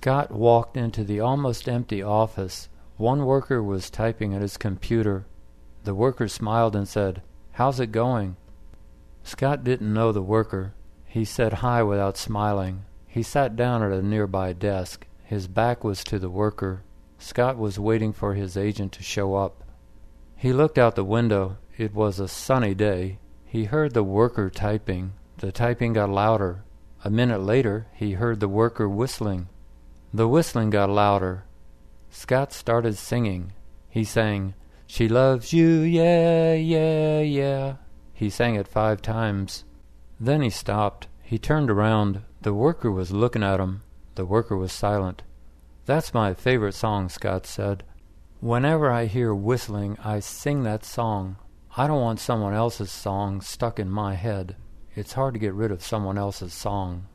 Scott walked into the almost empty office. One worker was typing at his computer. The worker smiled and said, "How's it going?" Scott didn't know the worker. He said hi without smiling. He sat down at a nearby desk. His back was to the worker. Scott was waiting for his agent to show up. He looked out the window. It was a sunny day. He heard the worker typing. The typing got louder. A minute later, he heard the worker whistling. The whistling got louder. Scott started singing. He sang, "She loves you, yeah, yeah, yeah." He sang it 5 times. Then he stopped. He turned around. The worker was looking at him. The worker was silent. "That's my favorite song," Scott said. "Whenever I hear whistling, I sing that song. I don't want someone else's song stuck in my head. It's hard to get rid of someone else's song."